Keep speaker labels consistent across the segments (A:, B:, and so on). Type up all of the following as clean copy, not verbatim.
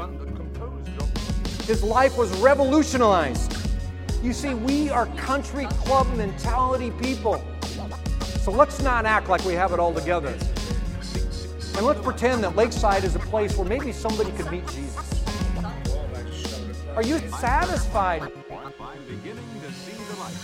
A: His life was revolutionized. You see, we are country club mentality people. So let's not act like we have it all together. And let's pretend that Lakeside is a place where maybe somebody could meet Jesus. Are you satisfied?
B: I'm beginning to see the light.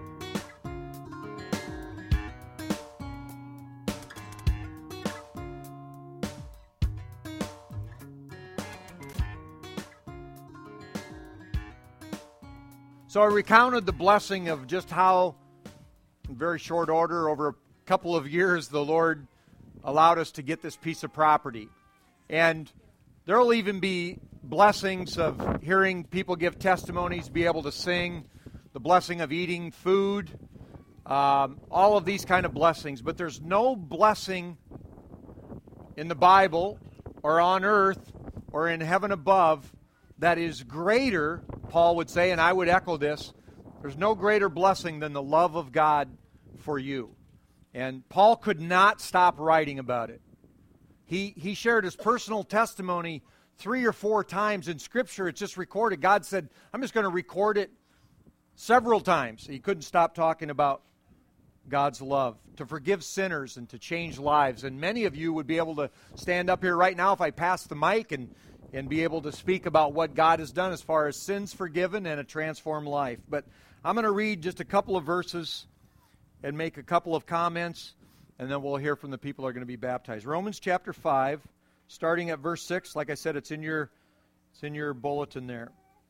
C: So I recounted the blessing of just how, in very short order, over a couple of years, the Lord allowed us to get this piece of property. And there will even be blessings of hearing people give testimonies, be able to sing, the blessing of eating food, all of these kind of blessings. But there's no blessing in the Bible or on earth or in heaven above that is greater, Paul would say, and I would echo this, there's no greater blessing than the love of God for you. And Paul could not stop writing about it. He shared his personal testimony 3 or 4 times in Scripture. It's just recorded. God said, I'm just going to record it several times. He couldn't stop talking about God's love, to forgive sinners and to change lives. And many of you would be able to stand up here right now if I passed the mic and be able to speak about what God has done as far as sins forgiven and a transformed life. But I'm going to read just a couple of verses and make a couple of comments, and then we'll hear from the people who are going to be baptized. Romans chapter 5, starting at verse 6. Like I said, it's in your bulletin there.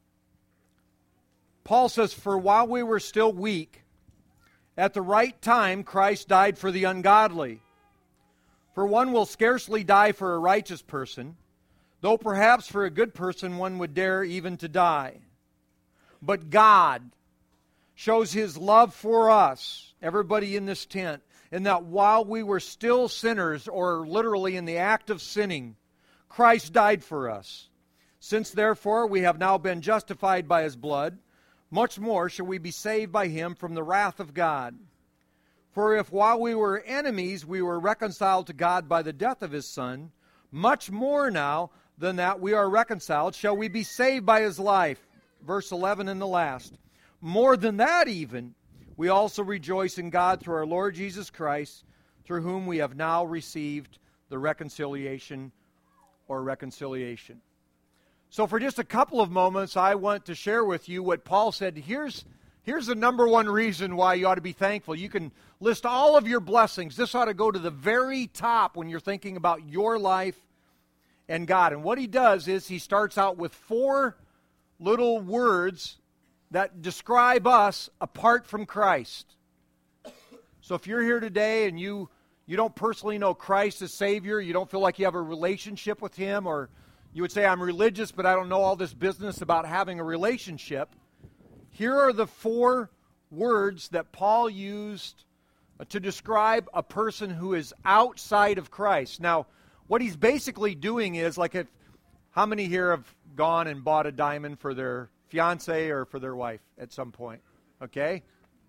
C: Paul says, "For while we were still weak, at the right time Christ died for the ungodly. For one will scarcely die for a righteous person, though perhaps for a good person one would dare even to die. But God shows His love for us," everybody in this tent, "in that while we were still sinners," or literally in the act of sinning, "Christ died for us. Since therefore we have now been justified by His blood, much more shall we be saved by Him from the wrath of God. For if while we were enemies we were reconciled to God by the death of His Son, much more now than that we are reconciled shall we be saved by His life." Verse 11 and the last. "More than that even, we also rejoice in God through our Lord Jesus Christ, through whom we have now received the reconciliation," or reconciliation. So for just a couple of moments, I want to share with you what Paul said. Here's the number one reason why you ought to be thankful. You can list all of your blessings. This ought to go to the very top when you're thinking about your life and God. And what he does is he starts out with 4 little words that describe us apart from Christ. So if you're here today and you don't personally know Christ as Savior, you don't feel like you have a relationship with Him, or you would say, I'm religious, but I don't know all this business about having a relationship, here are the 4 words that Paul used to describe a person who is outside of Christ. Now, what he's basically doing is, like, how many here have gone and bought a diamond for their fiance or for their wife at some point? Okay?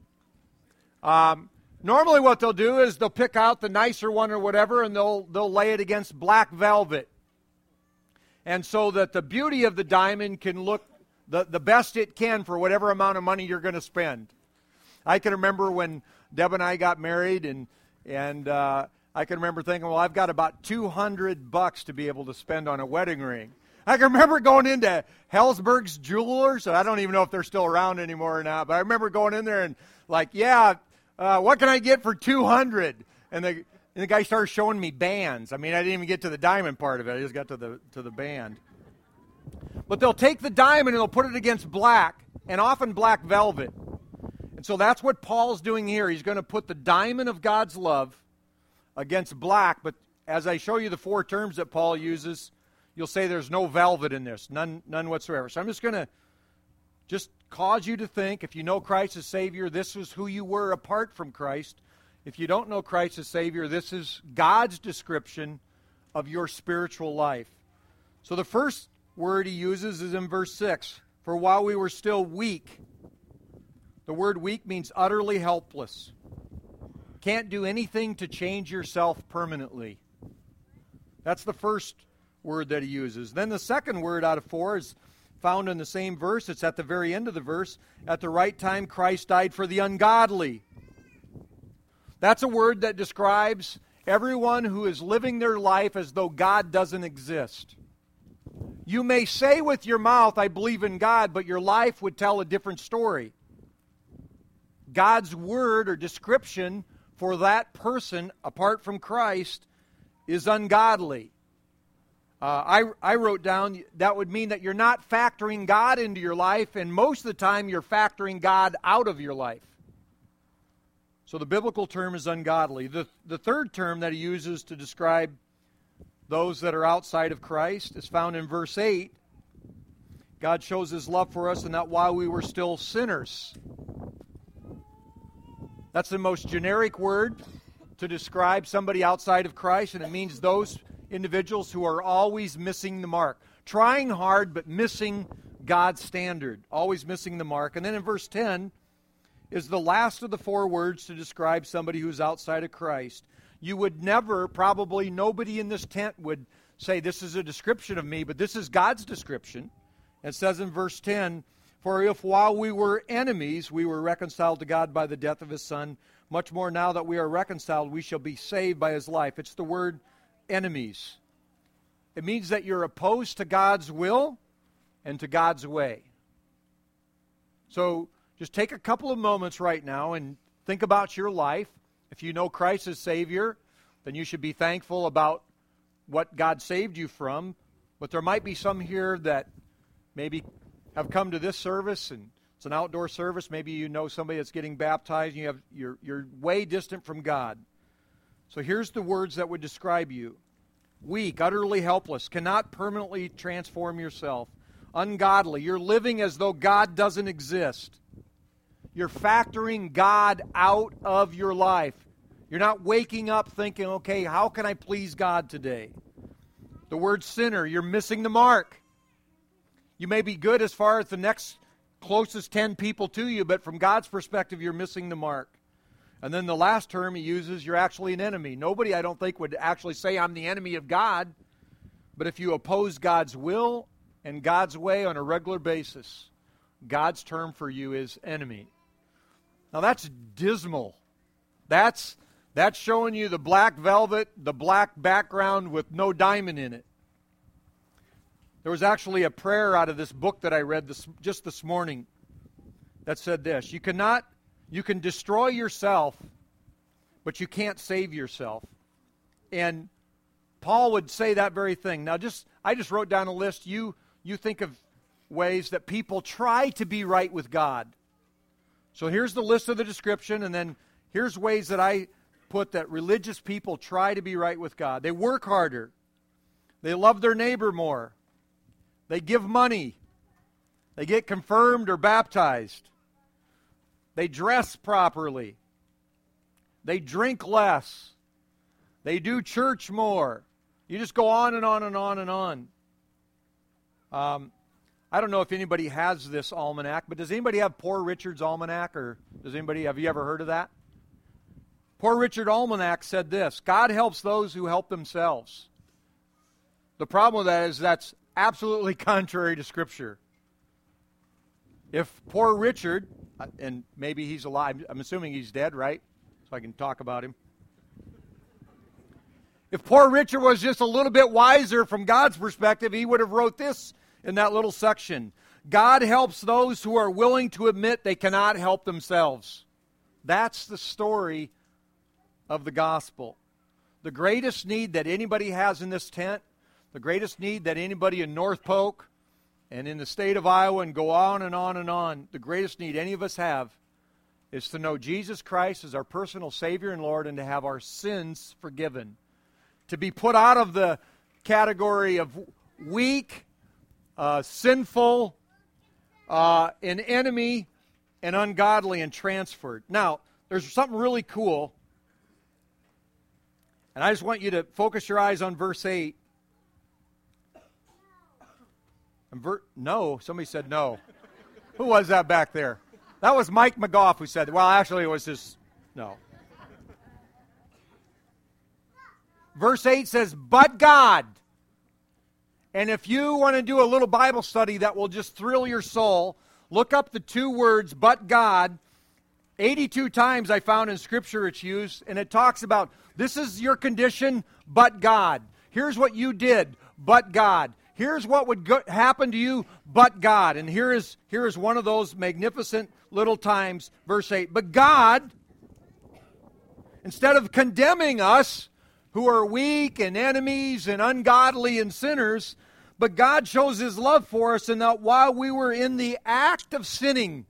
C: Normally what they'll do is they'll pick out the nicer one or whatever, and they'll lay it against black velvet. And so that the beauty of the diamond can look the best it can for whatever amount of money you're going to spend. I can remember when Deb and I got married, and I can remember thinking, well, I've got about $200 to be able to spend on a wedding ring. I can remember going into Hellsberg's Jewelers, and I don't even know if they're still around anymore or not, but I remember going in there and like, what can I get for $200? And the guy started showing me bands. I mean, I didn't even get to the diamond part of it. I just got to the band. But they'll take the diamond and they'll put it against black, and often black velvet. And so that's what Paul's doing here. He's going to put the diamond of God's love against black. But as I show you the 4 terms that Paul uses, you'll say there's no velvet in this, none whatsoever. So I'm just going to just cause you to think, if you know Christ as Savior, this is who you were apart from Christ. If you don't know Christ as Savior, this is God's description of your spiritual life. So the first word he uses is in verse 6. For while we were still weak. The word weak means utterly helpless. Can't do anything to change yourself permanently. That's the first word that he uses. Then the second word out of 4 is found in the same verse. It's at the very end of the verse. At the right time, Christ died for the ungodly. That's a word that describes everyone who is living their life as though God doesn't exist. You may say with your mouth, I believe in God, but your life would tell a different story. God's word or description for that person, apart from Christ, is ungodly. I wrote down that would mean that you're not factoring God into your life, and most of the time you're factoring God out of your life. So the biblical term is ungodly. The third term that he uses to describe those that are outside of Christ is found in verse 8. God shows his love for us in that while we were still sinners. That's the most generic word to describe somebody outside of Christ, and it means those individuals who are always missing the mark. Trying hard, but missing God's standard. Always missing the mark. And then in verse 10 is the last of the 4 words to describe somebody who's outside of Christ. You would never, probably nobody in this tent would say this is a description of me, but this is God's description. It says in verse 10, for if while we were enemies, we were reconciled to God by the death of his Son, much more now that we are reconciled, we shall be saved by his life. It's the word enemies. It means that you're opposed to God's will and to God's way. So just take a couple of moments right now and think about your life. If you know Christ as Savior, then you should be thankful about what God saved you from. But there might be some here that maybe have come to this service, and it's an outdoor service. Maybe you know somebody that's getting baptized, and you're way distant from God. So here's the words that would describe you. Weak, utterly helpless, cannot permanently transform yourself. Ungodly, you're living as though God doesn't exist. You're factoring God out of your life. You're not waking up thinking, okay, how can I please God today? The word sinner, you're missing the mark. You may be good as far as the next closest 10 people to you, but from God's perspective, you're missing the mark. And then the last term he uses, you're actually an enemy. Nobody, I don't think, would actually say I'm the enemy of God. But if you oppose God's will and God's way on a regular basis, God's term for you is enemy. Now that's dismal. That's showing you the black velvet, the black background with no diamond in it. There was actually a prayer out of this book that I read just this morning that said this: You can destroy yourself, but you can't save yourself. And Paul would say that very thing. Now, I just wrote down a list. You think of ways that people try to be right with God. So here's the list of the description, and then here's ways that I put that religious people try to be right with God. They work harder. They love their neighbor more. They give money. They get confirmed or baptized. They dress properly. They drink less. They do church more. You just go on and on and on and on. I don't know if anybody has this almanac, but does anybody have Poor Richard's Almanac, or have you ever heard of that? Poor Richard Almanac said this: God helps those who help themselves. The problem with that is that's absolutely contrary to Scripture. If Poor Richard, and maybe he's alive, I'm assuming he's dead, right? So I can talk about him. If Poor Richard was just a little bit wiser from God's perspective, he would have wrote this in that little section: God helps those who are willing to admit they cannot help themselves. That's the story of the gospel. The greatest need that anybody has in this tent, the greatest need that anybody in North Polk and in the state of Iowa, and go on and on and on, the greatest need any of us have is to know Jesus Christ as our personal Savior and Lord, and to have our sins forgiven. To be put out of the category of weak, sinful, an enemy, and ungodly, and transferred. Now, there's something really cool, and I just want you to focus your eyes on verse 8. No, somebody said no. Who was that back there? That was Mike McGough who said, well, actually it was just, no. Verse 8 says, but God. And if you want to do a little Bible study that will just thrill your soul, look up the two words, but God. 82 times I found in Scripture it's used, and it talks about this is your condition, but God. Here's what you did, but God. Here's what would happen to you, but God. And here is one of those magnificent little times, verse 8. But God, instead of condemning us, who are weak and enemies and ungodly and sinners, but God shows His love for us in that while we were in the act of sinning,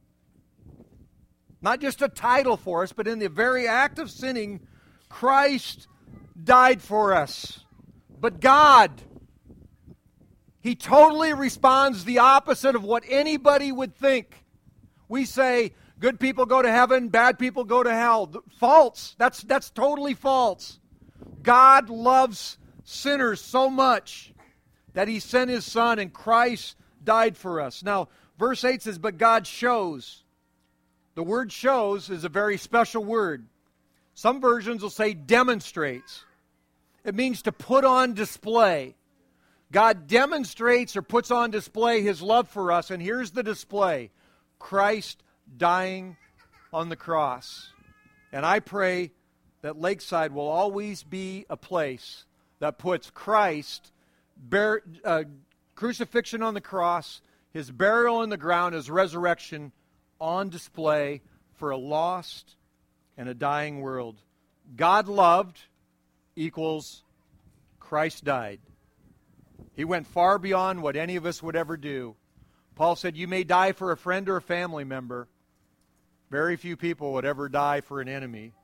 C: not just a title for us, but in the very act of sinning, Christ died for us. But God, He totally responds the opposite of what anybody would think. We say, good people go to heaven, bad people go to hell. False. That's totally false. God loves sinners so much that He sent His Son, and Christ died for us. Now, verse 8 says, but God shows. The word shows is a very special word. Some versions will say demonstrates. It means to put on display. God demonstrates or puts on display His love for us, and here's the display. Christ dying on the cross. And I pray that Lakeside will always be a place that puts Christ, crucifixion on the cross, His burial in the ground, His resurrection on display for a lost and a dying world. God loved equals Christ died. He went far beyond what any of us would ever do. Paul said, you may die for a friend or a family member. Very few people would ever die for an enemy.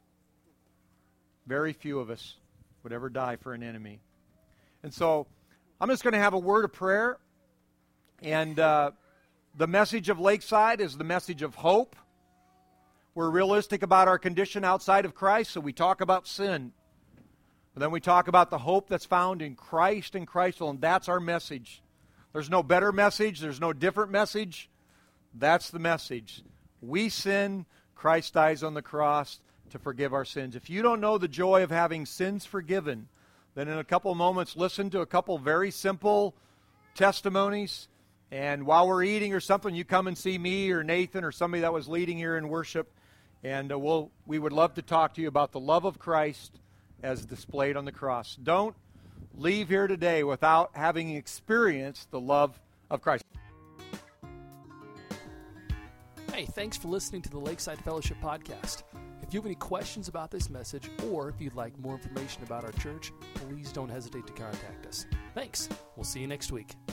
C: Very few of us would ever die for an enemy. And so I'm just going to have a word of prayer. And the message of Lakeside is the message of hope. We're realistic about our condition outside of Christ, so we talk about sin. But then we talk about the hope that's found in Christ and Christ alone. That's our message. There's no better message. There's no different message. That's the message. We sin. Christ dies on the cross to forgive our sins. If you don't know the joy of having sins forgiven, then in a couple of moments, listen to a couple very simple testimonies. And while we're eating or something, you come and see me or Nathan or somebody that was leading here in worship. And we would love to talk to you about the love of Christ as displayed on the cross. Don't leave here today without having experienced the love of Christ.
D: Hey, thanks for listening to the Lakeside Fellowship Podcast. If you have any questions about this message, or if you'd like more information about our church, please don't hesitate to contact us. Thanks. We'll see you next week.